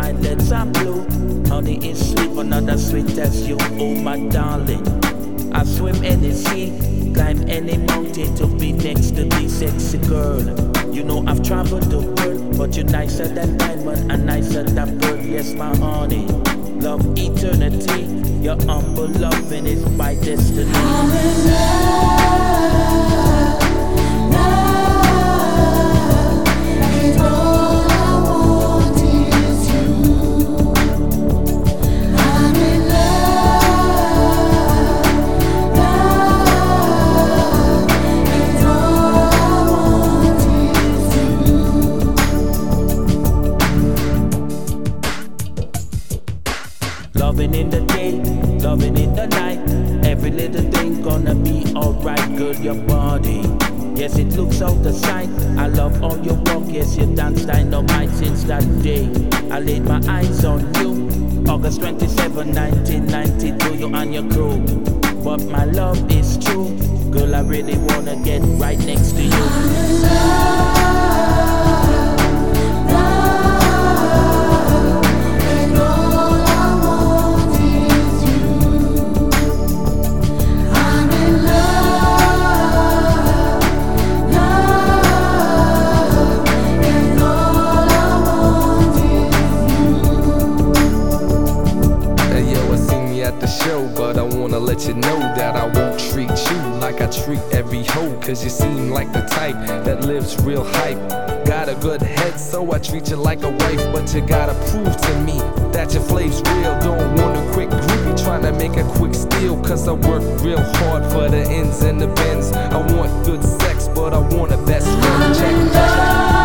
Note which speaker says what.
Speaker 1: violets are blue. Honey is sweet, but not as sweet as you, oh my darling. I swim any sea, climb any mountain to be next to the sexy girl. You know I've traveled the world, but you're nicer than diamond and nicer than pearl. Yes, my honey, love eternity. Your humble loving is my destiny.
Speaker 2: I'm in love, love, and all I want is you. I'm in love, love, and all I want is you.
Speaker 1: Loving in the day, loving in the night. Every little thing gonna be alright, girl, your body. Yes, it looks out the sight. I love all your walk, yes, you dance dynamite since that day. I laid my eyes on you. August 27, 1992, you and your crew. But my love is true. Girl, I really wanna get right next to you.
Speaker 2: I'm in love, love, and all I want is you. I'm in love, love, and all I want is you.
Speaker 3: Hey yo, I see me at the show, but I wanna let you know that I won't treat you like I treat every hoe. Cause you seem like the type that lives real hype. Got a good head, so I treat you like a wife. But you gotta prove to me that your flame's real. Don't want a quick groupie trying to make a quick steal. Cause I work real hard for the ends and the bends. I want good sex, but I want a best friend. Check.